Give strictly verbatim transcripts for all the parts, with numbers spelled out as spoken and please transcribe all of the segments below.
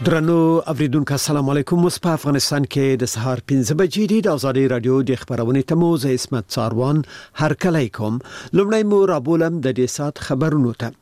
درنو اوریدونکو السلام علیکم. اوس په افغانستان کې د سهار پنځه بجې دي. د آزادۍ رادیو د خبرونې تمو زه اسمت څاروان هر کله کوم. لومړی مو رابولم د دې سات خبرونو ته.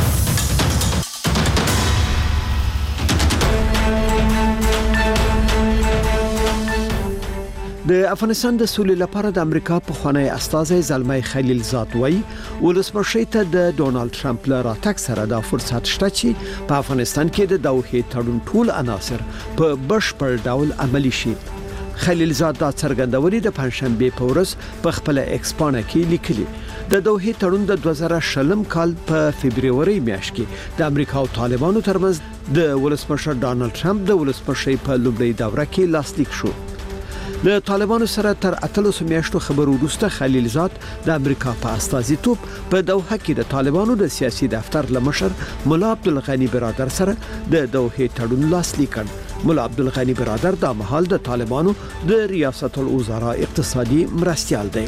د افغانستان د سولې لپاره د امریکا په خوانی استازي زلمي خلیلزاد وای ولسمشر ته د ډونالد ټرمپ له راتګ سره د فرصت شته چې په افغانستان کې د دوحې تړون ټول عناصر په بشپړ ډول عملی شي. خلیلزاد دا څرګندونې د پنځشنبه په ورځ په خپل ایکس پاڼه کې لیکلي. د دوحې تړون د دوه زره شلم کال په فبرवरी میاشت کې د امریکا او طالبانو ترمنځ د ولسمشر ډونالد ټرمپ د ولسمشر په لومړي دوره کې لاسلیک شو. د طالبانو سره تر اتلسو میاشتو خبرو وروسته خلیلزاد د امریکا په استازیتوب په دوحه کې د طالبانو د سیاسي دفتر لمشر مولا عبدالغنی برادر سره د دوحې تړون لاسلیک کړ. مولا عبدالغنی برادر د مهال د طالبانو د ریاست الوزرا اقتصادي مرستیال دی.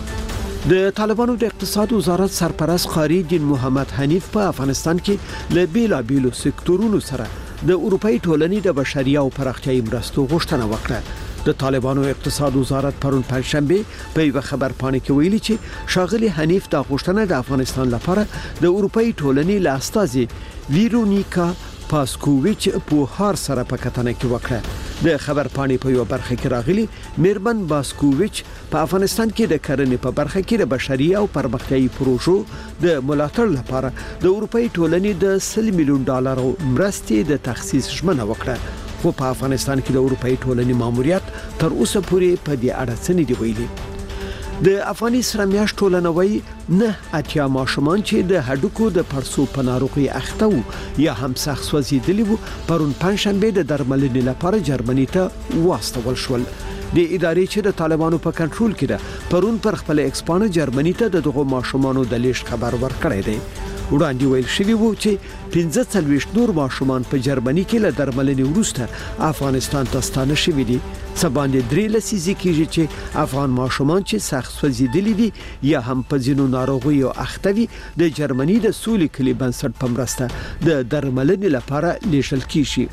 د طالبانو د اقتصاد وزارت سرپرست قاری دین محمد حنیف په افغانستان کې له بیلا بیلو سکتورونو سره د اروپאי ټولنې د بشري او پراختیايي مرستو غوښتنه وکړه. د طالبانو اقتصاد وزارت پرون پنځشنبه په یو خبر پاڼه کې ویلي چې شاغلي حنیف د غوښتنه د افغانستان لپاره د اروپאי ټولنې له استازي ویرونیکا پاسکوویچ په هر سره په کتنه کې وکړه. د خبر پاڼې په یو برخه کې راغلي میرمن باسکوویچ په افغانستان کې د کرنې په برخه کې د بشري او پرمختیايي پروژو د ملاتړ لپاره د اروپאי ټولنې د سل میلیون ډالر مرستې د تخصیص ژمنه وکړه. خو په افغانستان کې د اروپאי ټولنې ماموریت تر اوسه پورې په دې اړه څه نه دی ویلي. د افغاني سره میاشت ټولنوي نه اتیا ماشومان چې د هډوکو د پړسو په ناروغي اخته وو یا هم سخت سوځیدلي وو پرون پنځشنبه د درملنې لپاره جرمني ته واستول شول. د ادارې چې د طالبانو په کنټرول کې ده پرون پر خپل ایکسپانه جرمني ته دغه ماشومانو د لیش خبر ورکړی دی. وړاندې ویل شوی وو چې پنځه څلوېښت نور ماشومان په جرمني کې له درملنې وروسته افغانستان ته ستانه شوي دي. سباندې درې لسیزې کېږي چې افغان ماشومان چې سخت سوځېدلي دي یا هم په ځینو ناروغیو اخته وي د جرمني د سولې کلي بنسټ په مرسته د درملنې لپاره لیږل کیږي.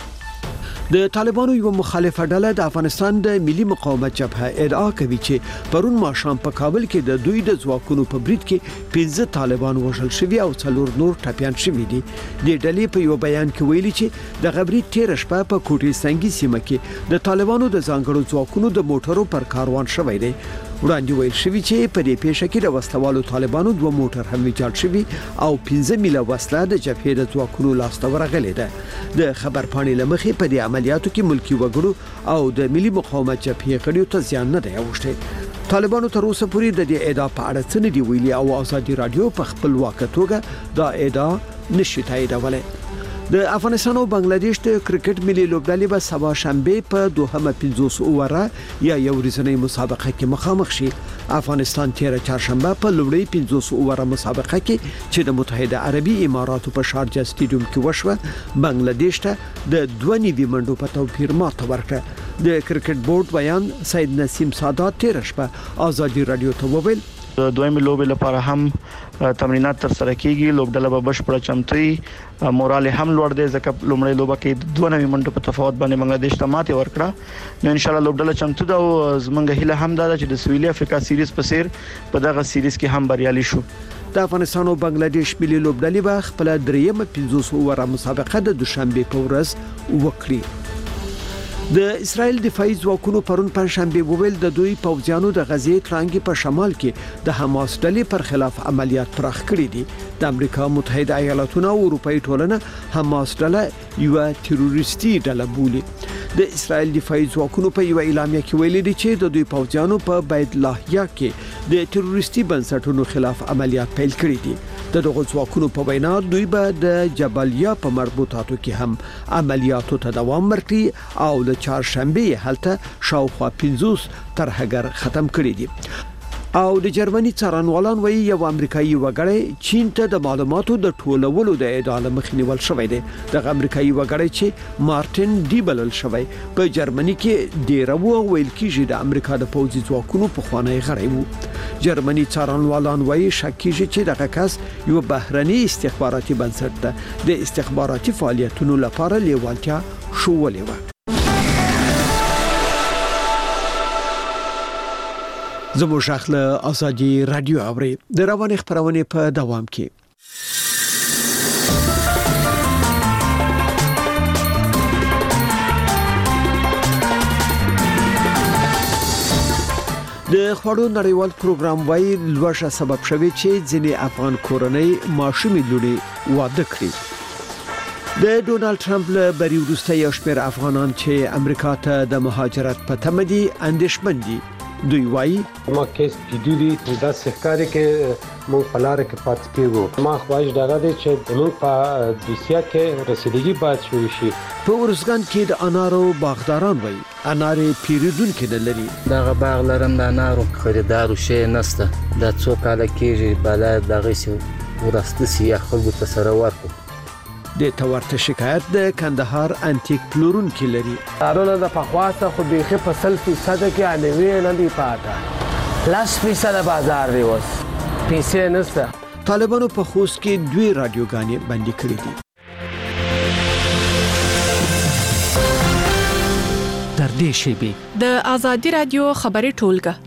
د طالبانو یو مخالفه ډله د افغانستان د ملي مقاومت جبهه ادعا کوي چې پرون ماښام په کابل کې د دوی د ځواکونو په برید کې پنځه طالبان وژل شوي او څلور نور ټپيان شوي دي. د ډلې په یو بیان کې ویلي چې د غبري تیر شپه په کوټي سنگي سیمه کې د طالبانو د ځانګړو ځواکونو د موټرو پر کاروان شوی دی. وړاندې ویل شوی چې په دې پیښه کې د وسلوالو طالبانو دوه موټر هم ویجاړ شوي او پنځه میله وسله د جبهې د ځواکونو لاسته ورغلې ده. د خبر پاڼې لمخې په دې عملیاتو کې ملکی وګړو او د ملي مقاومت جبهې غړیو ته زیان نه دی اوښتی. طالبانو تر اوسه پورې د دې ادعا په اړه څه نه دی ویلي او آزادي رادیو په خپل واقع توګه دا ادعا نشي تاییدولی. د افغانستان او بنگلاديش د کرکټ ملي لوبډلې به سبا شنبه په دوحه پنځوس اووره یا یو ورځنۍ مسابقه کې مخامخ شي. افغانستان تیر چهارشنبه په لومړی پنځوس اووره مسابقه کې چې د متحده عربي اماراتو په شارجه سټیډیوم کې وشوه بنگلاديش ته د دوه نیوي منډو په توپیر ماته ورکړه. د کرکټ بورډ بیان سید نسیم سادات تیر شپه آزادي رادیو ته وویل د دویمې لوبې لپاره هم تمرینات تر سره کیږي. لوبډله به بشپړه چمتوي، مورال هم لوړ دی ځکه لومړی لوبه کې دوه نوي منټو په تفاوت باندې بنگلاديش ته ماتې ورکړه. نو ان شاء الله لوبډله چمتو ده او زمونږ هیله هم ده چې د سویلي افریقا سیریز په سیر په دغه سیریز کې هم بریالي شو. د افغانستان او بنگلاديش ملي لوبډلې به خپل دریمه پنځوس اووره مسابقه د دوشنبه په ورځ وکړي. د اسرائیل دفاعي ځواکونو پرون پنځشنبه وویل د دوی پوځیانو د غزې ترانګي په شمال کې د حماس ډلې پر خلاف عملیات پراخ کړي دي. د امریکا متحده ایالاتونو او اروپאי ټولنه حماس ډله یو تروریستي ډله بولي. د اسرائیل دفاعي ځواکونو په یو اعلامیه کې ویلي دي چې د دوی پوځیانو په بیت لاهیا کې د تروریستي بنسټونو خلاف عملیات پیل کړي دي. د دغه ځواکونو په وینا دوی به د جبالیا په مربوطاتو کې هم عملیاتو ته دوام ورکړي او د چهارشنبه هلته شاوخوا پنځوس ترهګر ختم کړي دي. او د جرمني څارنوالان وایي یو امریکایي وګړی چین ته د معلوماتو د ټولولو د ادعا له مخې نیول شوی دی. د امریکایي وګړی چې مارټین ډي بلل شوی په جرمني کې ډیر وو ویل کېږي د امریکا د پوځي ځواکونو په خوانی غړی وو. جرمني څارنوالان وایي شک کېږي چې دغه کس یو بهرني استخباراتي بنسټ ده د استخباراتي فعالیتونو لپاره لیوالتیا شوولې و. زموږ شخله ازادي رادیو اوري د رواني خبرونه په دوام کې. د خوړو نړیوال پروګرام وايي لوړه سبب شوی چې ځینې افغان کورنۍ ماشومې لوري واده کړي. د ډونالد ټرمپ له بری وروسته یو شمېر افغانان چې امریکا ته د مهاجرت په تمه دي اندېښمن دي. دوی وایي ما کیس جدي د سحکاري کې مو فلاره کې پات کېږو. ما خواهش دغه دی چې موږ په دوسیه کې رسیدګي باید شوي شي. په ورزګان کې د انارو باغداران وایي انارې پیریدونکو نه لري. دغه باغ لرم د انارو خریدارو شي نسته. د څو کال کېږي بلای دغه سي ورسته سي خلکو ته سره ورکو. د تورته شکایت د کندهار انټیک پلورون کې لري. دارونه د پخواسته خو بیخي په سل فیصد کې علوي نه دی پاته. لاس فیصد بازار دی اوس پیسې نشته. طالبانو په خوست کې دوی رادیوګانې بندي کړې دي. تر دې شیبې د ازادي رادیو خبري ټولګه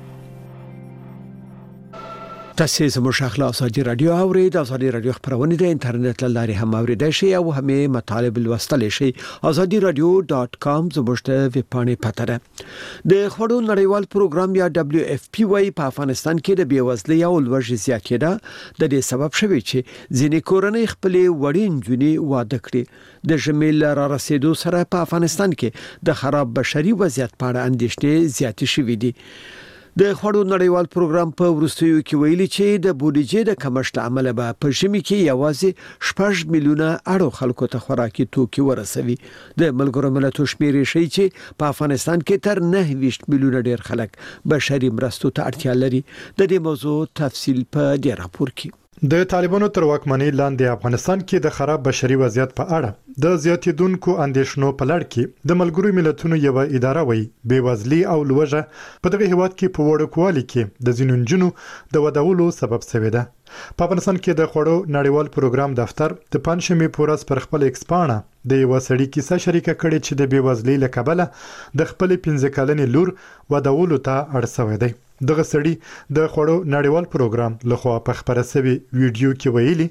تاسو زموږ شاخله ازادي رادیو اوري د ازادي رادیو خبرونه د انټرنیټ لاري هم اوریدای شئ او هم مطالب لوستل شئ. ازادي رادیو ډاټ کام زموږ ته ویب پاڼه پته ده. د خوړو نړیوال پروګرام یا دبليو اف پی وايي په افغانستان کې د بیوزلۍ او لوږې زیاتېده د دې سبب شوی چې ځینې کورنۍ خپل وړین جونې واده کړي. د شمال را رسیدو سره په افغانستان کې د خراب بشري وضعیت په اړه اندېښنې زیاتې شوې دي. د خوړو نړیوال پروګرام په ورستیو کې ویلي چې د بودیجې د کمښت عمل به په ژمي کې یوازې شپږ میلیونه اړو خلکو ته خوراکي توکي ورسوي. د ملګرو ملتونو شمیرې ښیي چې په افغانستان کې تر نه ویشت میلیونه ډیر خلک بشري مرستو ته اړتیا لري. د دې موضوع تفصیل په دې راپور کې. د طالبانو تر واکمنۍ لاندې افغانستان کې د خراب بشري وضعیت په اړه د زیاتېدونکو اندېښنو په لړ کې د ملګرو ملتونو یو اداره وایي بیوزلي او لوږه په دغه هیواد کې په وړوکوالي کې د ځینو نجونو د ودولو سبب شوی ده. په افغانستان کې د خوړو نړیوال پروګرام دفتر د پنځمې پورس پر خپل ایکسپانه د یو سړي کیسه شریکه کړې چې د بیوزلۍ له کبله د خپل پنځه کلنې لور ودولو ته اړ شوی دی. دغه سړي د خوړو نړیوال پروګرام لخوا په خبره شوی ویډیو کې ویلي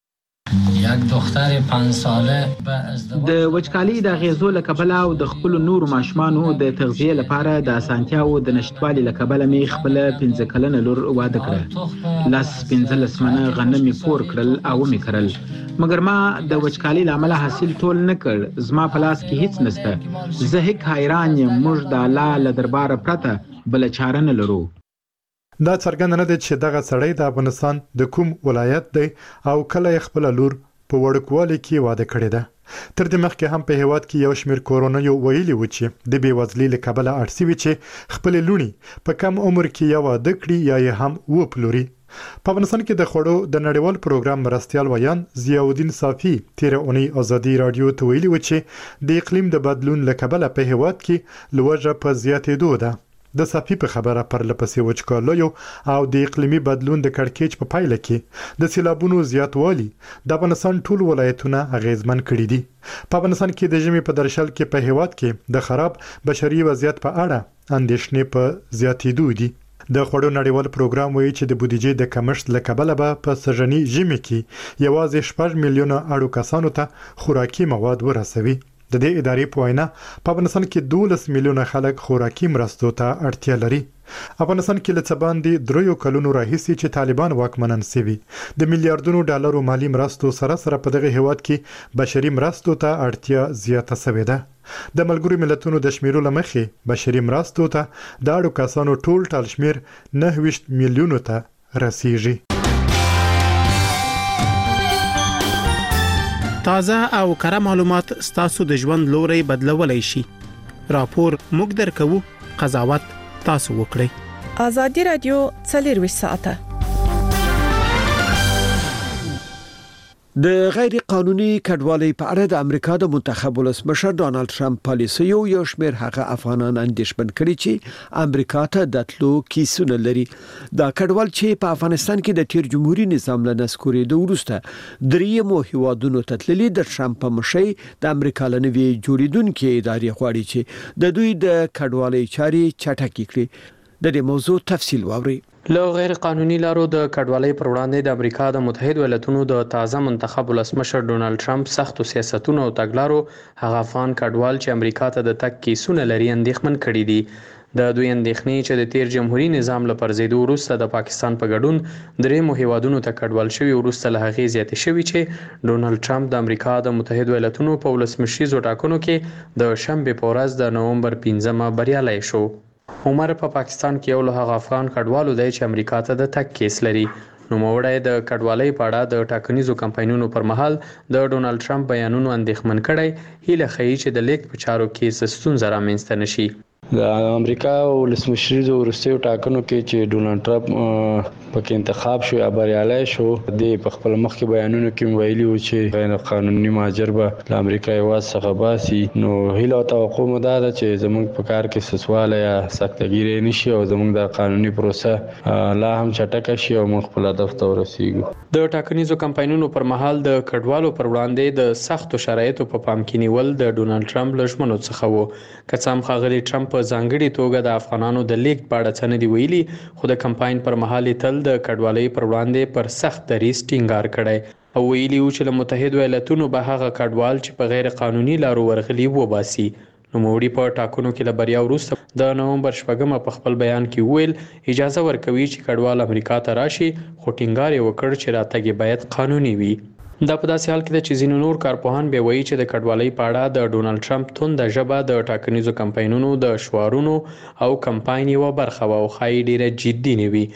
یک دختر پنځه ساله د وچکالي د غیزو له کبله او د خپل نور ماشومانو د تغذیه لپاره د اسانتیاو د نشټوالي له کبله می خپل پنځه کلنه لور واده کړه. لاس پنځه لسمنه غنم پور کړل او می کړل مګر ما د وچکالي لامل حاصل ټول نه کړ. زما په لاس کې هیڅ نشته. زه هیڅ حیران یم. موږ د الله له دربار پرته بل چاره نه لرو. دا څرګنده نه ده چې دغه سړی د افغانستان د کوم ولایت دی او کله خپل لور په وړوکوالي کې واده کړی ده. تر دې مخکې هم په هیواد کې یو شمېر کورونیو ویلي و چې د بیوزلۍ له کبله اړ شوي چې خپل لوڼي په کم عمر کې یا واده کړي یا یې هم وپلوري. په افغانستان کې د خوړو د نړیوال پروګرام مرستیال ویان ضیاءالدین صافي تیر اونۍ ازادي رادیو ته ویلي و چې د اقلیم د بدلون له کبله په هیواد کې لوږه په زیاتېدو ده. د صافي په خبره پر لپسې وچکالیو او د اقلیمي بدلون د کړکېچ په پایله کې د سیلابونو زیاتوالی د افغانستان ټول ولایتونه اغیزمن کړي دي. په افغانستان کې د ژمي په درشل کې په هیواد کې د خراب بشري وضعیت په اړه اندېښنې په زیاتېدو دي. د خوړو نړیوال پروګرام وایي چې د بودیجې د کمښت له کبله به په سږني ژمي کې یوازې شپږ میلیونه اړو کسانو ته خوراکي مواد ورسوي. د دې ادارې په وینا په افغانستان کې دولس میلیونه خلک خوراکي مرستو ته اړتیا لري. افغانستان کې له څه باندې دریو کلونو راهیسې چې طالبان واکمنان سوي د میلیارډونو ډالرو مالی مرستو سره سره په دغه هیواد کې بشري مرستو ته اړتیا زیاته شوې ده. د ملګرو ملتونو د شمیرو لمخې بشري مرستو ته د اړو کسانو ټول ټال شمیر نه ویشت میلیونو ته رسیږي. تازه او کره معلومات ستاسو د ژوند لوري بدلولای شي. راپور موږ درکو، قضاوت تاسو وکړئ. ازادي رادیو څلور ساعته د غیر قانوني کډوالۍ په اړه د امریکا د منتخب ولسمشر ډانلډ ټرمپ پالیسي یو شمېر هغه افغانان اندېښمن کړي چې امریکا ته د تلو کیسونه لري. دا کډوال چې په افغانستان کې د تیر جمهوریت نظام له نسکورېدو وروسته دریمو هیوادونو ته تللي د ټرمپ په مشرۍ د امریکا له نوي جوړیدونکو ادارې غواړي چې د دوی د کډوالۍ چارې چټکې کړي. د دې موضوع تفصیل واوري. له غیر قانوني لارو د کډوالۍ پر وړاندې د امریکا د متحده ایالاتونو د تازه منتخب ولسمشر ډونالډ ټرمپ سختو سیاستونو او تګلارو هغه افغان کډوال چې امریکا ته د تګ کیسونه لري اندېښمن کړي دي. د دوی اندېښنې چې د تیر جمهوریت نظام له پرځېدو وروسته د پاکستان په ګډون درېمو هیوادونو ته کډوال شوي وروسته له هغې زیاتې شوي چې ډونالډ ټرمپ د امریکا د متحده ایالاتونو په ولسمشریزو ټاکنو کې د شنبې په ورځ د نومبر پنځمه بریالی شو. عمر په پا پاکستان کې یو له هغه افغان کډوالو دی چې امریکا ته د تګ کیس لري. نوموړی د کډوالۍ په اړه د ټاکنیزو کمپاینونو پر مهال د ډونالډ ټرمپ بیانونو اندېښمن کړی، هیله ښیي چې د لیک په چارو کې څه ستونزه رامنځته نشي. د امریکا ولسمشریزو وروستیو ټاکنو کې چې ډونالډ ټرمپ پکې انتخاب شو یا بریالی شو، د په خپل مخکې بیانونو کې ویلي و چې غیر قانوني مهاجر به له امریکا هېواد څخه باسي. نو هیله او توقع مو دا ده چې زموږ په کار کې سسوالی یا سختګیري نشي او زموږ د قانوني پروسه لا هم چټکه شي او موږ خپل هدف ته ورسیږو. د ټاکنیزو کمپاینونو پر مهال د کډوالو پر وړاندې د سختو شرایطو په پام کې نیول د ډونالډ ټرمپ له ژمنو څخه و. که څه هم ښاغلي ټرمپ په ځانګړې توګه د افغانانو د لیږد په اړه څه نه دي ویلي، خو د کمپاین پر مهال یې تل د کډوالۍ پر وړاندې پر سخت دریځ ټینګار کړی او ویلي و چې له متحدو ایالاتونو به هغه کډوال چې په غیر قانوني لارو ورغلي وباسي. نوموړي په ټاکنو کې له بریا وروسته د نومبر شپږمه په خپل بیان کې وویل اجازه ورکوي چې کډوال امریکا ته راشي، خو ټینګار یې وکړ چې راتګ یې باید قانوني وي. دا په داسې حال کې ده چې ځینو نور کارپوهان بیا وایي چې د کډوالۍ په اړه د ډونالډ ټرمپ تونده ژبه د ټاکنیزو کمپاینونو د شعارونو او کمپاین یوه برخه وه او ښایي ډیره جدي نه وي.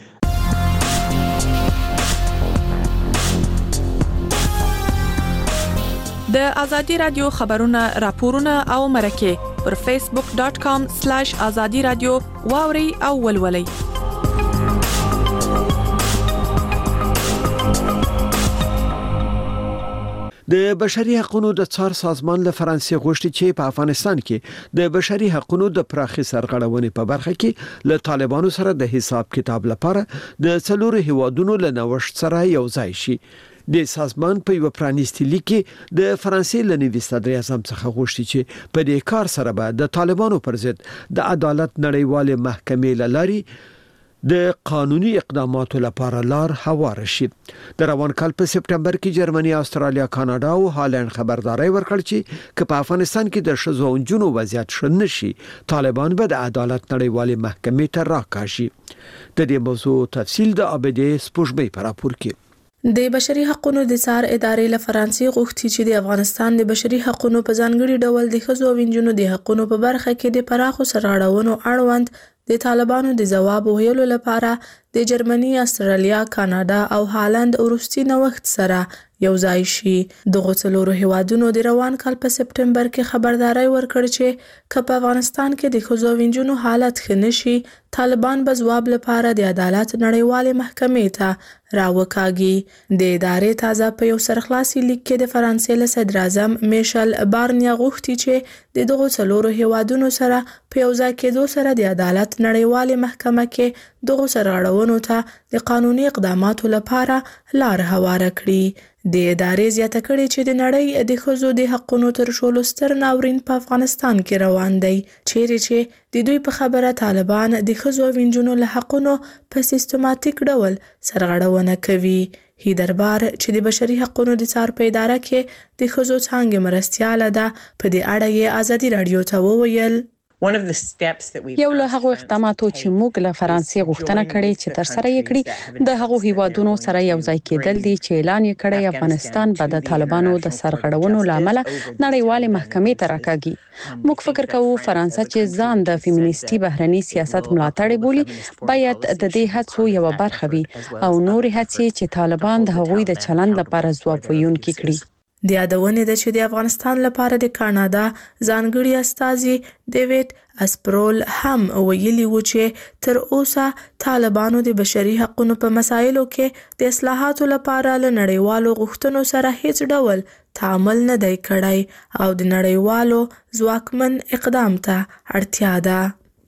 د ازادي رادیو خبرونه، راپورونه او مرکې پر فیسبوک ډاٹ کام سلیش ازادي رادیو واوري او ولولئ. د بشري حقوقو د څار سازمان له فرانسې غوښتي چې په افغانستان کې د بشري حقوقو د پراخي سرغړونې په برخه کې له طالبانو سره د حساب کتاب لپاره د څلورو هیوادونو له نوښت سره یو ځای شي. د سازمان په یو پرانیستي لیک کې د فرانسې له نوي صدر اعظم څخه غوښتي چې په دې کار سره به د طالبانو پر ضد د عدالت نړیوال محکمې له لارې د قانوني اقداماتو لپاره لار هوار شي. د روان کال په سپټمبر کې جرمني، استرالیا، کاناډا او هالند خبرداري ورکړه چې که په افغانستان کې د ښځو او نجونو وضعیت ښه نشي، طالبان به د عدالت نړیوالې محکمې ته راکاشي. د دې موضوع تفصیل د ابدي سپوږمۍ په راپور کې. د بشري حقوقو د څار ادارې له فرانسې غوښتي چې د افغانستان د بشري حقوقو په ځانګړي ډول د ښځو او نجونو د حقوقو په برخه کې د پراخو سرغړونو اړوند د طالبانو د ځواب ویلو لپاره د جرمني، استرالیا، کاناډا او هالند وروستي نوښت سره یو ځای شي. دغه څلورو هیوادونو د روان کال په سپټمبر کې خبرداري ورکړه چې که په افغانستان کې د ښځو او نجونو حالت ښه نشي، طالبان به ځواب لپاره د عدالت نړیوالې محکمې ته راوکاږي. د ادارې تازه په یو سرخلاصي لیک کې د فرانسې له صدر اعظم میشل بارنیا غوښتي چې د دغه څلورو هیوادونو سره په یو ځای کېدو سره د عدالت نړیوالې محکمه کې دغه سرغړونو ته د قانوني اقداماتو لپاره لار هواره کړي. د ادارې زیاته کړې چې د نړۍ د ښځو د حقوقو تر ټولو ستر ناورین په افغانستان کې روان دی، چیرې چې د دوی په خبره طالبان د ښځو او نجونو له حقوقو په سیستماتیک ډول سرغړونه کوي. هیدربار چې د بشري حقوقو د څار په اداره کې د ښځو څانګې مرستیاله ده، په دې اړه یې ازادي رادیو ته وویل. یو له هغو اقداماتو چې موږ له فرانسې غوښتنه کړې چې تر سره یې کړي د هغو هیوادونو سره یو ځای کېدل دي چې اعلان یې کړی افغانستان به د طالبانو د سرغړونو لامل نړیوالې محکمې ته راکاږي. موږ فکر کوو فرانسه چې ځان د فیمینیستي بهرني سیاست ملاتړ بولي باید د دې هڅو یو برخه وي او نور هڅې چې طالبان د هغوی د چلند لپاره ځواب ویونکي کړي. د یادونې ده چې د افغانستان لپاره د کاناډا ځانګړي استازي ډیوډ اسپرول هم ویلي و چې تر اوسه طالبانو د بشري حقوقو په مسایلو کې د اصلاحاتو لپاره له نړیوالو غوښتنو سره هیڅ ډول تعامل نه دی کړی او د نړیوالو ځواکمن اقدام ته اړتیا ده.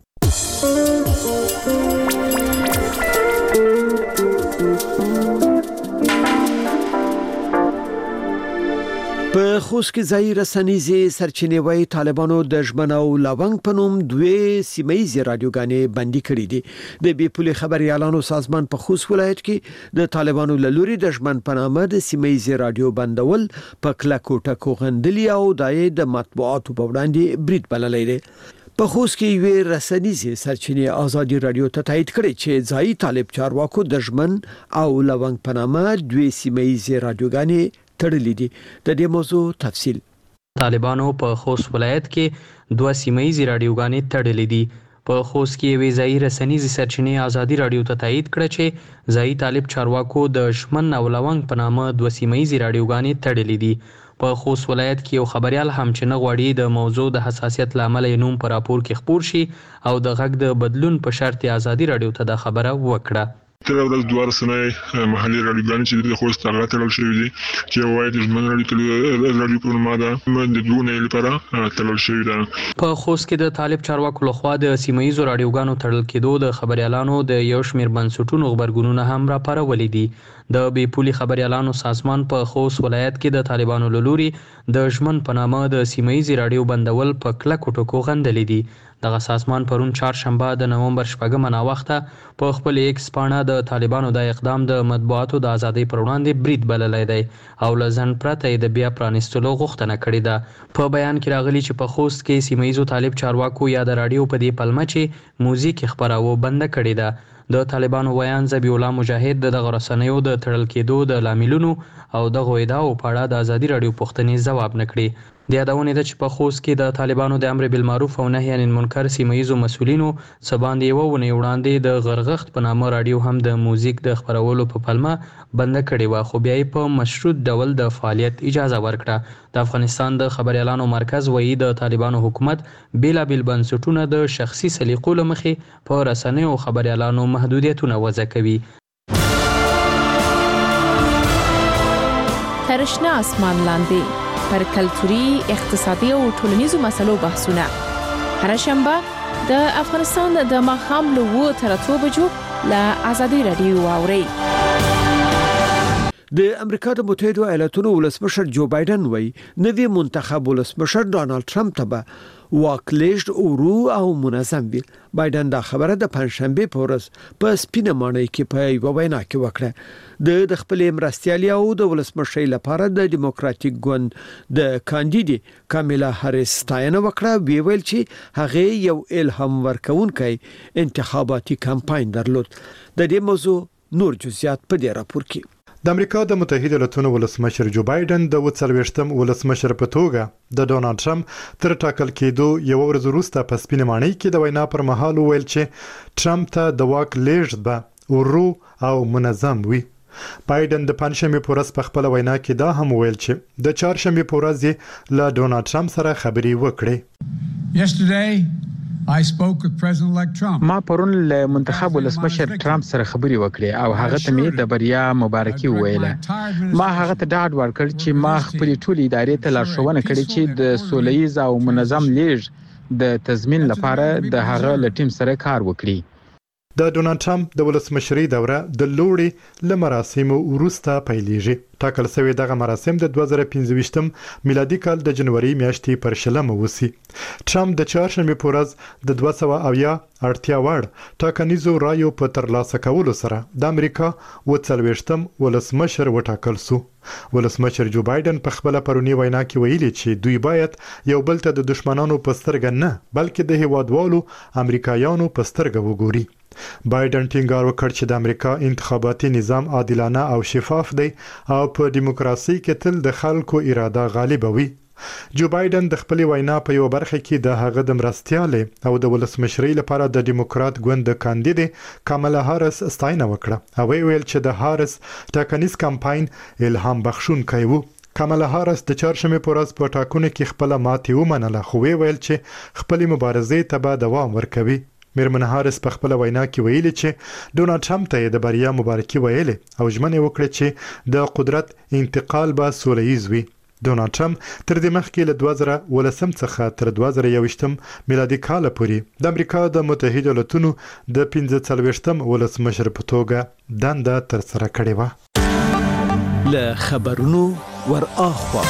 په خوست کې ځای رسنیزې سرچینې وایي طالبانو د ژمن او لاونګ په نوم دوه سیمایي رادیوګانې بندي کړې دي. د بي پولي خبريالانو سازمان په خوست ولایت کې د طالبانو له لوري د ژمن په نامه د سیمایي رادیو بندول په کلکو ټکو غندلي او د مطبوعاتو په وړاندې برید بللی دی. په خوست کې یو رسنیزې سرچینې آزادي رادیو ته تایید کړي چې ځای طالب چارواکو د ژمن او لاونګ په نامه دوه سیمایي رادیوګانې تړلې دي. د دې موضوع تفصیل طالبانو په خوست ولایت کې دوه سیمایي رادیوګانې تړلې دي. په خوست کې یوې ځایي رسنیزې سرچینې آزادي رادیو ته تایید کړه چې ځایي طالب چارواکو د شمن او لونګ په نامه دوه سیمایي رادیوګانې تړلې دي. په خوست ولایت کې یو خبريال هم چې نه غواړي د موضوع د حساسیت لامل یې نوم په راپور کې خپور شي او د غږ د بدلون په شرط آزادي رادیو ته د خبره وکړه. تر ورځ دوه رسنۍ محلي رادیوګانې چې د خوست هغه تړل شوي دي چې وایي د ژمن رادیو په نوم ده د دوه نه لپاره تړل شوي ده. په خوست کې د طالب چارواکو لخوا د سیمایي رادیوګانو تړل کېدو د خبريالانو د یو شمېر بنسټونو خبرګونونه هم راپارولې دي. د بي پولي خبريالانو سازمان په خوست ولایت کې د طالبانو له لوري د ژمن په نامه د سیمایي رادیو بندول په کلکو ټکو غندلې دي. دغه سازمان پرون چهارشنبه د نومبر شپږمه ناوخته په خپل ایکس پاڼه د طالبانو د اقدام د مطبوعاتو د ازادۍ پر وړاندې برید بللی دی او له ځنډ پرته د بیا پرانیستلو غوښتنه کړې ده. په بیان کې راغلي چې په خوست کې سیمایي طالب چارواکو یا د رادیو په دې پلمه چې موزیک خپراو بند کړې ده. د طالبانو ویان ذبیح الله مجاهد د دغه رسنیو د تړل کېدو د لاملونو او دغه ادعاو په اړه د ازادي رادیو پوښتنې ځواب نه کړي. د یادونې ده چې په خوست کې د طالبانو د امر بالمعروف او نهي عن المنکر سیمایي مسؤلینو سباندې یو ونې وړاندې د غرغښت په نامه رادیو هم د موزیک د خبرولو په پلمه بند کړې و خو بیا په مشروط ډول د فعالیت اجازه ورکړه. د افغانستان د خبريالانو مرکز وایي د طالبانو حکومت بیلابیل بنسټونه د شخصي سلیقو له مخې په رسنیو او خبريالانو محدودیتونه وضع کوي. ترشنه اسمان لاندې پر کلتوري، اقتصادي او ټولنیزو مسلو بحثونه هر شنبه د افغانستان د ماښام له اوه تر اتو بجو له آزادي رادیو واورئ. د امریکا د متحده ایالاتونو ولسمشر جو بایدن وایي نوی منتخب ولسمشر ډانلډ ټرمپ ته به واک لیږد ورو او منظم وي. بایدن دا خبره د پنځشنبه په ورځ په سپینه ماڼۍ کې په یوه وینا کې وکړه. د د خپل مرستيالي او د ولسمشر لپاره د دیموکراتیک ګوند د کاندیدې کامیلا هریس ستاینه وکړه. وی ویل چې هغه یو الهام ورکونکی انتخاباتي کمپاین درلود. د دې موضوع نور جزئیات په دې راپور کې. د امریکا د متحده ایالاتونو ولسمشر جو بایدن د وڅلويشتم ولسمشر په توګه د ډونالد ټرمپ تر ټاکل کېدو یو ورځ وروسته په سپینه ماڼۍ کې د وینا پر مهال ویل چې ټرمپ ته د واک لیږد به ورو او منظم وي. بایدن د پنځشنبه په ورځ په خپل وینا کې دا هم ویل چې د چهارشنبه په ورځ له ډونالد ټرمپ سره خبرې وکړې. Yesterday I spoke with President elect Trump. ما پرون له منتخب ولسمشر ټرمپ سره خبرې وکړې او هغه ته مې د بریا مبارکي وویله. ما هغه ته ډاډ ورکړ چې ما خپل ټول ادارې ته لارښوونه کړې چې د سولهییز او منظم لیږد د تضمین لپاره د هغه له ټیم سره کار وکړي. د ډونالد ټرمپ د ولسمشرۍ دوره د لوړې له مراسمو وروسته پیلېږي. ټاکل شوی دغه مراسم د دوه زره پنځه میلادي کال د جنوري میاشتې پر شلمه وسی. ټرمپ د چهارشنبه په ورځ د دوه سوه اویا اړتیا وړ ټاکنیزو رایو په ترلاسه کولو سره د امریکا اووه ولسمشر وټاکل شو. ولسمشر جو بایدن په خپل پرونی وینا کې ویلي چې دوی باید یو بل ته د دشمنانو په سترګه نه بلکې د هیوادوالو امریکایانو په سترګه وګوري. بایدن ټینګار وکړ چې د امریکا انتخاباتي نظام عادلانه او شفاف دی او په دیموکراسي کې تل د خلکو اراده غالب وي. جو بایدن د خپل وینا په یو برخه کې د هغه د مرستيالې او د ولسمشرۍ لپاره د دیموکرات ګوند د کاندیدې کاملا هارس ستاینه وکړه او ویل چې د هارس ټاکنیز کمپاین الهام بخښونکی و. کاملا هارس د چهارشنبه په ورځ په ټاکنو کې خپل ماتې ومنله، خو ویل چې خپل مبارزې ته به دوام ورکوي. میرمن هارس په خپل وینا کې ویلي چې ډونالد ټرمپ ته د بریا مبارکي ویلې او ژمنه وکړه چې د قدرت انتقال به سوله ییز وي. ډونالد ټرمپ تر دې مخکې له دوه زره ولسم څخه تر دوه زره یوویشتم میلادي کال پورې د امریکا د متحده ایالاتونو د پنځه څلوېښتم ولسمشر په توګه دنده ترسره کړې وه. له خبرونو ور اخوا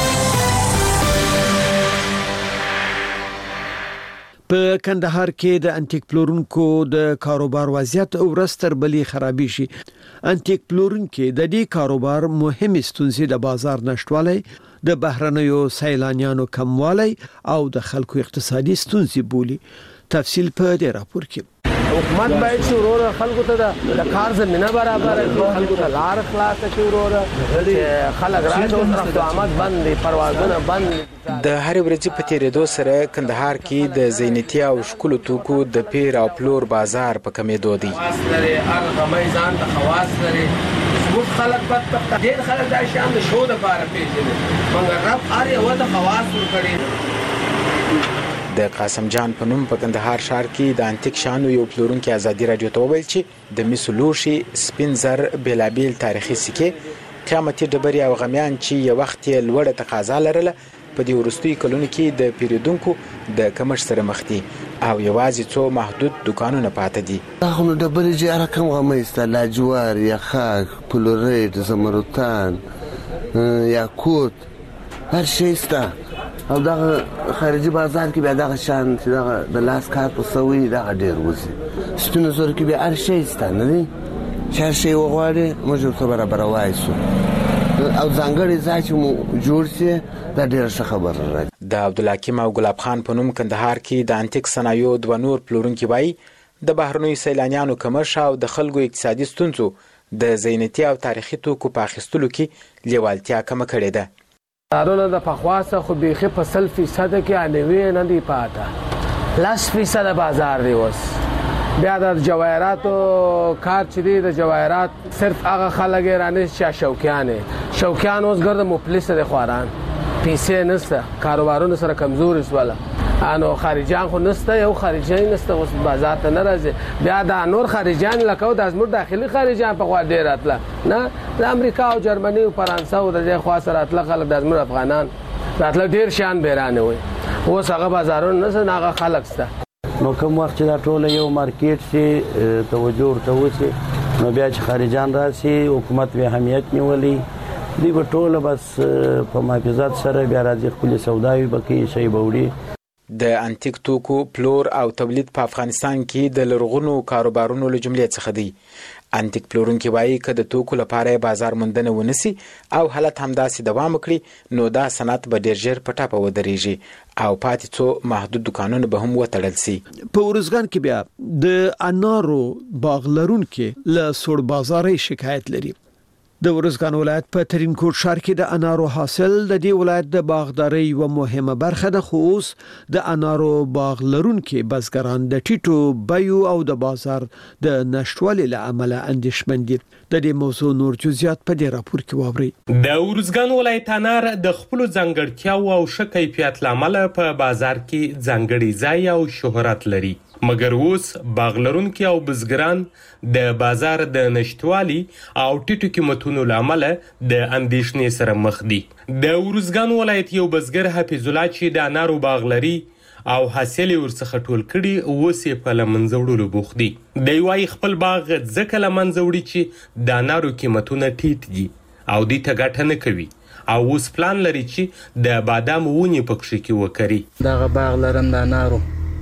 په کندهار کې د انټیک پلورونکو د کاروبار وضعیت ورځ تر بلې خرابې شي. انټیک پلورونکو د دې کاروبار مهمې ستونزې د بازار نشټوالی، د بهرنیو سیلانیانو کموالی او د خلکو اقتصادي ستونزې بولي. تفصیل په دې راپور کې. حکومت باید چې ورور خلکو ته د کار زمينه برابر کړي، خلکو ته لار خلاص کړي، ورور چې خلک راځي او اقدامات بند دي، پروازونه بند دي. د هر ورځې په تیریدو سره کندهار کې د زینتي او ښکلو توکو د پیر او پلور بازار په کمیدو دی. لري هغه میزان د خواص لري زموږ خلک په ډېر خلک دا شان د شو د لپاره پیژني، مګر رب هر یو د خواص ورکړي. د قاسم جان په نوم په کندهار ښار کې د انټیک شانو یو پلورونکي ازادي رادیو ته وویل چې د مسو لوښي، سپین زر، بیلابیل تاریخي سکې، قیمتي ډبرې او غمیان چې یو وخت یې لوړه تقاضا لرله په دې وروستیو کلونو کې د پیرودونکو د کمښت سره مخ دي او یوازې څو محدود دکانونه پاتې دي. هغه نو ډبرې چې هر کوم غمیسته لاجوار یا خاک، فلوریت، زمرتان، یاقوت، هر شی شته. او دغه خارجي بازار کې بیا دغه شان چې دغه د لاس کار په سوي دغه ډیر وځي. سپینو زرو کې بیا هر شی شته نه دی چې هر شی وغواړي موږ ورته برابر وایسو او ځانګړي ځای چې مو جوړ شي دا ډیره ښه خبره ده. د عبدالحکیم او ګلاب خان په نوم کندهار کې د انټیک صنایعو دوه نور پلورونکي وایي د بهرنیو سیلانیانو کمښت او د خلکو اقتصادي ستونزو د زینتي او تاریخي توکو په اخیستلو کې لیوالتیا کمه کړې ده. دارونه د پخواسه خو بیخي په سل فیصد کې انوي نه دی پاته، لس فیصد بازار دی اوس. بیا د جواهراتو کار چې دی د جواهرات صرف هغه خلک رانه چې شوکیان شوکیان اوس ګرد مفلس دي، خواران پیسې نسته، کاروبارونه سره کمزوري سواله، انو خارجيان خو نسته، یو خارجي نسته اوس بازار ته نه راځي. بیا د نور خارجيان لکه د زموږ داخلي خارجيان په خوا ډیر اتله نه، د امریکا او جرمني او فرانسه او د خوا سره اتله خلک د زموږ افغانان راتله ډیر شان بیرانه وي. اوس هغه بازارونه نه هغه خلک سته. نو کوم وخت چې دا ټول یو مارکیټ شي توجه ورته وشي نو بیا چې خارجيان راشي حکومت به اهمیت نیولي دی په ټوله بس په محافظت سره بیا راځي خپل سوداوي بکې شی بوړي. د انټیک توکو پلور او تولید په افغانستان کې د لرغونو کاروبارونو له جملې څخه دی. انټیک پلورونکي وایي که د توکو لپاره بازار موندنه ونسی او حالت همداسې دوام وکړي نو دا صنعت به ډیر ژر په ټاپه ودرېږي او پاتې څو محدود دکانونه به هم وتړل سي. په ورزګان کې بیا د انارو باغ لرونکي له سوړ بازاري شکایت لري. د ورزګان ولایت په ترینکوټ ښار کې د انارو حاصل د دې ولایت د باغداري یو مهمه برخه ده، خو اوس د انارو باغ لرونکي بزګران د ټیټو بیو او د بازار د نشټوالي له امله اندېښمن دي. د دې موضوع نور جزئیات په دې راپور کې واورئ. د ورزګان ولایت انار د خپل ځانګړتیاو او ښه کیفیت لامل په بازار کې ځانګړي ځای او شهرت لري، مګر اوس باغلرونکي او بزګران د بازار د نشټوالي او ټیټو قیمتونو لامل د اندېښنې سره مخ دي. د ورزګان ولایت یو بزګر حفیظ الله چې د انارو باغ لري او حاصل ورڅخه ټول کړي اوس یې په لمنځه وړلو بوخت دي. دی وايي خپل باغ ځکه لمنځه وړي چې د انارو قیمتونه ټیټ دي او دې ته ګټه نه کوي او اوس پلان لري چې د بادام ونې پکښې کې وکري. دغه باغ لرم د انارو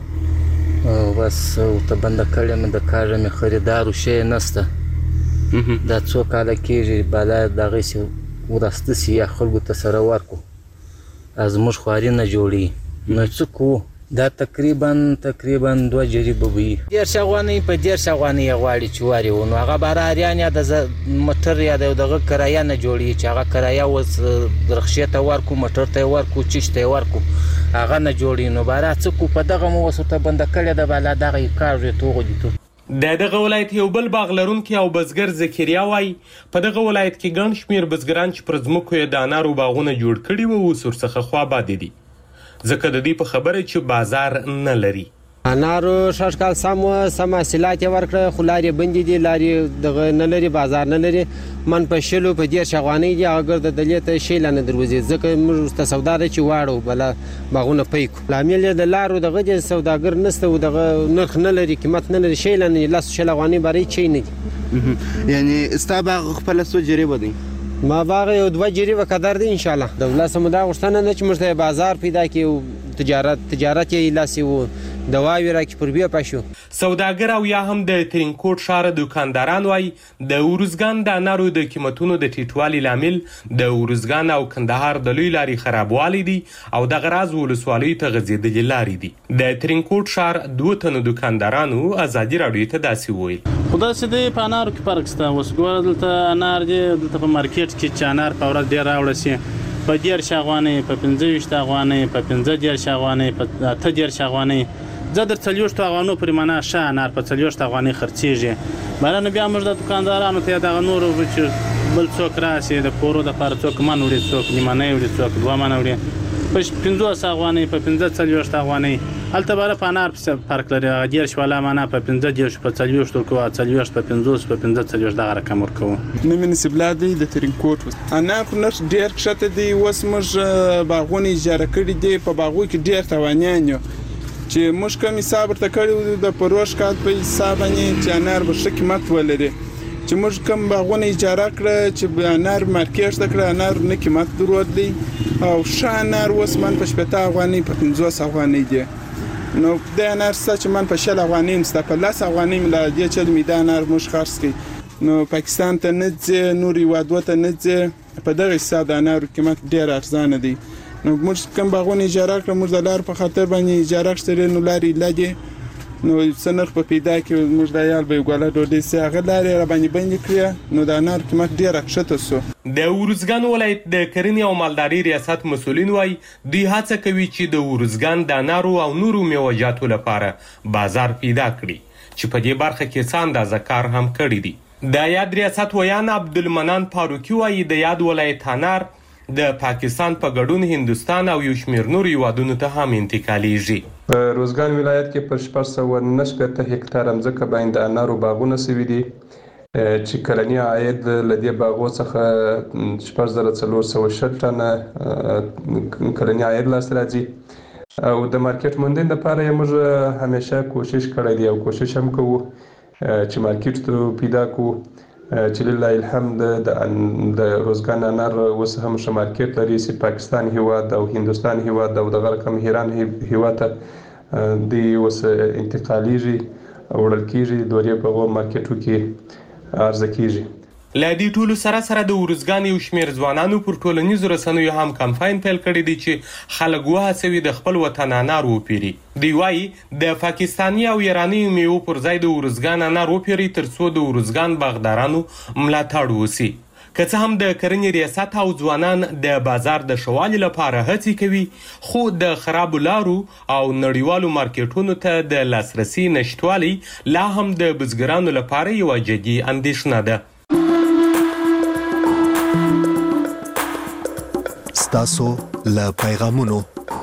او بس ته بنده کړی مې د کاږه مې خریدارو شی نسته. دا څو کاله کېږي بالا دغسې ورسته سي یا خلکو ته سره ورکو زموږ خواري نه جوړي نو څه کوو. دا تقریبا تقریبا دوه جریبه به وي. دېرش افغانۍ په دېرش افغانۍ یې غواړي چې وارې و نو هغه بهراریان یا د موټر یا د دغه کرایه نه جوړي چې هغه کرایه اوس رخشې ته ورکو، موټر ته یې ورکو، چش ته یې ورکو، هغه نه جوړي. نو بهرا څه کوو، په دغه مو اوس ورته بنده کړې ده بالا دغه یې کار یې توغو دي تو. د دغه ولایت یو بل باغ لرونکي او بزګر زکریا وایي په دغه ولایت کې ګڼ شمېر بزګران چې پر ځمکو یې د انارو باغونه جوړ کړي وو اوس ورڅخه خواباده دي ځکه د دې په خبره چې بازار نه لري. انارو شش کال سم سم حاصلات یې ورکړه خو لارې بندې دي لارې دغه نه لري بازار نه لري من په شلو په دېرش افغانۍ دي هغه ګرده دلې ته شی لا نه دروځي ځکه موږ ته سودا ده چې واړو بله باغونه پی کړو لامل یې د لارو دغه دی سوداګر نشته او دغه نرخ نه لري قیمت نه لري شی لا نه لس شل افغانۍ بری چی نه دي یعنی ستا باغ خپله څو جریبه دی؟ ما باغ یو دوه جریبه قدر دی انشاءالله د ولس مو دا غوښتنه ده چې موږ ته بازار پیدا کړي تجارت تجارت یې لاسي و دواوی را کې پر بیا پښو. سوداګر او یا هم د ترینکوټ ښار دکانداران وایي د ارزګان د انارو د قیمتونو د ټیټوالي لامل د ارزګان او کندهار د لوی لارې خرابوالی دي او دغه راز ولسوالیو ته غځېدلې لارې دي. د ترینکوټ ښار دوه تنو دکاندارانو ازادي راډیو ته داسې وویل خو داسې دی په انارو کې فرق شته. اوس ګوره دلته انار دی دلته په مارکیټ کې چې انار په ورځ ډېر راوړه سي په دېرش افغانۍ په پنځه ویشت افغانۍ په پنځه دېرش افغانۍ په اته دېرش افغانۍ زه در څلوېښتو افغانو پورې معنا ښه انار په څلوېښت افغانۍ خرڅېږي بهر نه بیا موږ د دوکاندارانو ته دغه نورو چې بل څوک راسي د پورو دپاره څوک من وړي څوک نیمنۍ وړي څوک دوه منه وړي په پنځوس افغانۍ په پنځه څلوېښت افغانۍ هلته بهره په انار فرق لري هغه دېرش والا معنا په پنځه دېرشو په څلوېښت ورکوو څلوېښت په پنځوس په پنځه څلوېښت دغه رقم ورکوو. نوم مې نصیب الله دی د ترینکوټ انار خو نرخ ډېر کښته دی اوس موږ باغونه اجاره کړي دي په باغو کې ډېر تاوانیان یو چې موږ کوم حساب ورته کړی د پروش کال په حساب باندې چې انار به ښه قیمت ولري چې موږ کوم باغونه اجاره کړه چې انار مارکیټ ته کړه انار نه قیمت درلودلی او ښه انار اوس من په شپېته افغانۍ په پنځوس افغانۍ دی نو د انار ستا چې من په شل افغانۍ م ستا په لس افغانۍ م له دې چل مې دا انار موږ خرڅ کړي نو پاکستان ته نه ځې نور هېوادو ته نه ځې په دغه حساب د انارو قیمت ډېر ارزانه دی نو موږ کوم باغونه اجاره کړه موږ د لار په خاطر باندې اجاره اخیستلې نو لارې ایله دي نو څه نرخ په پیدا کړي موږ د عیال به یو ګوله ډوډۍ سي هغه لارې را باندې بندې کړې نو د انار قیمت ډېر ښکته سو. د ارزګان ولایت د کرنې او مالدارۍ ریاست مسؤلین وایي دوی هڅه کوي چې د ارزګان د انارو او نورو میوه‌جاتو لپاره بازار پیدا کړي چې په دې برخه کې څه اندازه کار هم کړی دی. د یاد ریاست ویان عبدالمنان فاروقي وایي د یاد ولایت انار د پاکستان په ګډون هندستان او یو شمېر نورو هیوادونو ته هم انتقالیږي. په روزګان ولایت کې پر شپږ سوه نه شپېته هکتاره مځکه باندې د انارو باغونه سوي دي چې کلنی عاید له دې باغو څخه شپږ زره څلور سوه شل ټنه کلنی عاید لاسته راځي او د مارکیټ موندنې لپاره یې موږ همیشه کوشش کړی دی او کوشش هم کوو چې مارکیټ ته پیدا کړو چې لله الحمد د روزګان انار اوس هم ښه مارکیټ لري چې پاکستان هیواد او هندوستان هیواد او دغه رقم ایران هیواد ته دی اوس انتقالیږي او وړل کېږي دورې په هغو مارکیټو کې عرضه کېږي. له دې ټولو سره سره د ارزګان یو شمېر ځوانانو پر ټولنیزو رسنیو هم کمپاین پیل کړی دی چې خلک وهڅوي د خپل وطن انار وپیري. دوی وایي د پاکستاني او ایراني میوو پر ځای د ارزګان انار وپیري تر څو د ارزګان باغدارانو ملاتړ وسي. که څه هم د کرنې ریاست او ځوانان د بازار د ښه والي لپاره هڅې کوي خو د خرابو لارو او نړیوالو مارکیټونو ته د لاسرسي نشتوالی لا هم د بزګرانو لپاره یوه جدي اندېښنه ده. ستاسو له پیغامونو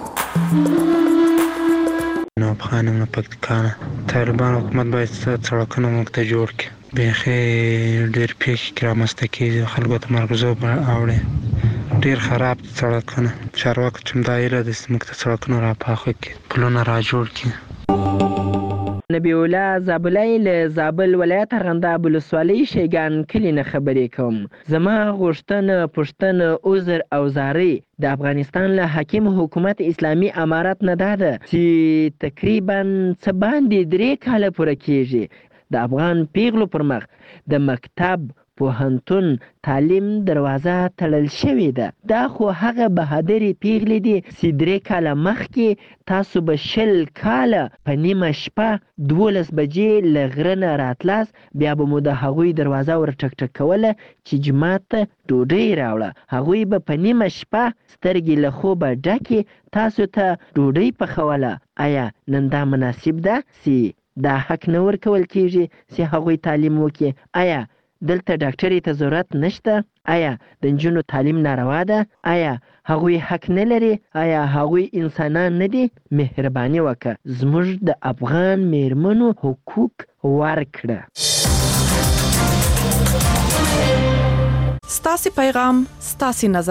نو افغانم نه پکتیکانه طالبان حکومت باید سړکونه موږ ته جوړ کړي بیخي ډېر پیښې کې رامنځته کېږي خلکو ته مرګزو اوړي ډېر خراب سړکونه چارواکو چې همدا هیله ده چې موږ ته سړکونه راپاخه کړي پلونه را جوړ کړي. نبی الله زابلای له زابل ولایت ارغنداب ولسوالۍ شیګان کلي نه خبرې کوم. زما غوښتنه پوښتنه عذر او زارۍ د افغانستان له حاکم حکومت اسلامي امارت نه دا ده چې تقریبا څه باندې درې کاله پوره کېږي د افغان پیغلو پر مخ د مکتب پوهنتون تعلیم دروازه تړل شوې ده. دا خو هغه بهادرې پیغلې دي چې درې کاله مخکې تاسو به شل کاله په نیمه شپه دولس بجې له غره نه راتلاست بیا به مو د هغوی دروازه ور ټک ټک کوله چې جومات ته ډوډۍ راوړه. هغوی به په نیمه شپه سترګې له خوبه ډکې تاسو ته ډوډۍ پخوله. آیا نن دا مناسب ده چې دا حق نه ورکول کیږي چې هغوی تعلیم وکړي؟ آیا دلته ډاکټري ته ضرورت نشته؟ آیا د نجونو تعلیم ناروا ده؟ آیا هغوی حق نه لري؟ آیا هغوی انسانان نه دي؟ مهرباني وکړه زموږ د افغان میرمنو حقوق ورکړه. ستاسې پیغام ستاسې نظر